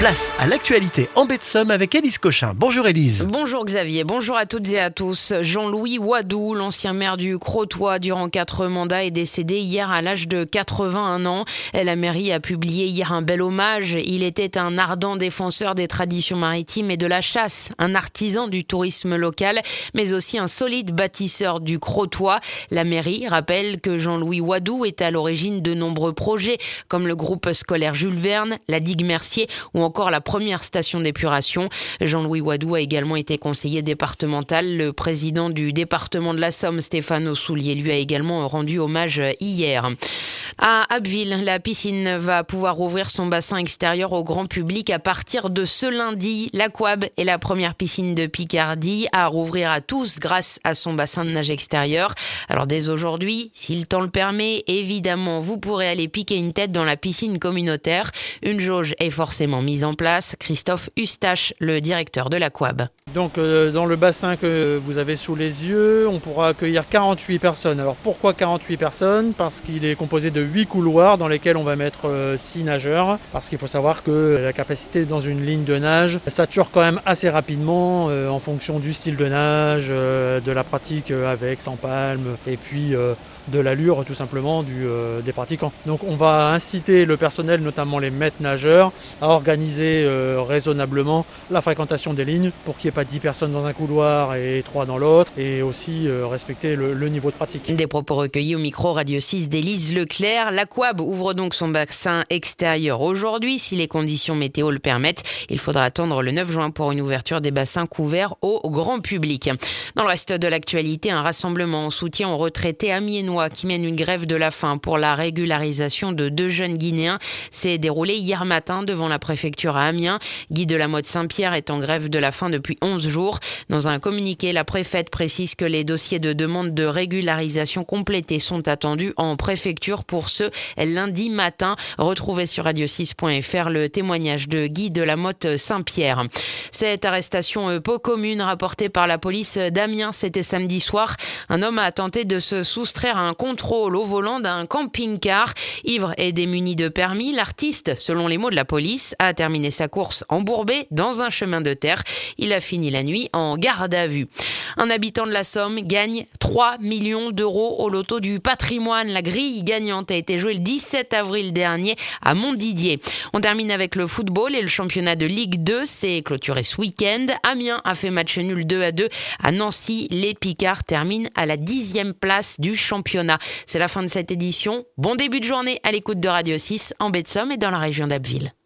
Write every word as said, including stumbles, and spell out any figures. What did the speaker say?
Place à l'actualité en baie de Somme avec Élise Cochin. Bonjour Élise. Bonjour Xavier, bonjour à toutes et à tous. Jean-Louis Wadou, l'ancien maire du Crotoy durant quatre mandats, est décédé hier à l'âge de quatre-vingt-un ans. La mairie a publié hier un bel hommage. Il était un ardent défenseur des traditions maritimes et de la chasse, un artisan du tourisme local, mais aussi un solide bâtisseur du Crotoy. La mairie rappelle que Jean-Louis Wadou est à l'origine de nombreux projets, comme le groupe scolaire Jules Verne, la digue Mercier ou encore la première station d'épuration. Jean-Louis Wadou a également été conseiller départemental. Le président du département de la Somme, Stéphane Ossoulier, lui a également rendu hommage hier. À Abbeville, la piscine va pouvoir ouvrir son bassin extérieur au grand public à partir de ce lundi. L'Aquab est la première piscine de Picardie à rouvrir à tous grâce à son bassin de nage extérieur. Alors dès aujourd'hui, si le temps le permet, évidemment, vous pourrez aller piquer une tête dans la piscine communautaire. Une jauge est forcément mise en place. Christophe Eustache, le directeur de l'Aquab. Donc euh, dans le bassin que vous avez sous les yeux, on pourra accueillir quarante-huit personnes. Alors pourquoi quarante-huit personnes ? Parce qu'il est composé de huit couloirs dans lesquels on va mettre euh, six nageurs. Parce qu'il faut savoir que la capacité dans une ligne de nage sature quand même assez rapidement euh, en fonction du style de nage, euh, de la pratique euh, avec, sans palme et puis euh, de l'allure tout simplement du, euh, des pratiquants. Donc on va inciter le personnel, notamment les maîtres nageurs, à organiser euh, raisonnablement la fréquentation des lignes pour qu'il n'y ait pas dix personnes dans un couloir et trois dans l'autre, et aussi euh, respecter le, le niveau de pratique. Des propos recueillis au micro Radio six d'Élise Leclerc. L'Aquab ouvre donc son bassin extérieur aujourd'hui. Si les conditions météo le permettent, il faudra attendre le neuf juin pour une ouverture des bassins couverts au grand public. Dans le reste de l'actualité, un rassemblement en soutien aux retraités amiénois qui mènent une grève de la faim pour la régularisation de deux jeunes Guinéens s'est déroulé hier matin devant la préfecture à Amiens. Guy de la Motte Saint-Pierre est en grève de la faim depuis onze jours. Dans un communiqué, la préfète précise que les dossiers de demande de régularisation complétés sont attendus en préfecture pour ce lundi matin. Retrouvez sur radio six point f r le témoignage de Guy de la Motte Saint-Pierre. Cette arrestation peu commune rapportée par la police d'Amiens, c'était samedi soir. Un homme a tenté de se soustraire à un contrôle au volant d'un camping-car. Ivre et démuni de permis, l'artiste, selon les mots de la police, a terminé sa course embourbé dans un chemin de terre. Il a fini la nuit en garde à vue. Un habitant de la Somme gagne trois millions d'euros au loto du patrimoine. La grille gagnante a été jouée le dix-sept avril dernier à Montdidier. On termine avec le football et le championnat de Ligue deux. C'est clôturé ce week-end. Amiens a fait match nul deux à deux à Nancy. Les Picards terminent à la dixième place du championnat. C'est la fin de cette édition. Bon début de journée à l'écoute de Radio six en baie de Somme et dans la région d'Abbeville.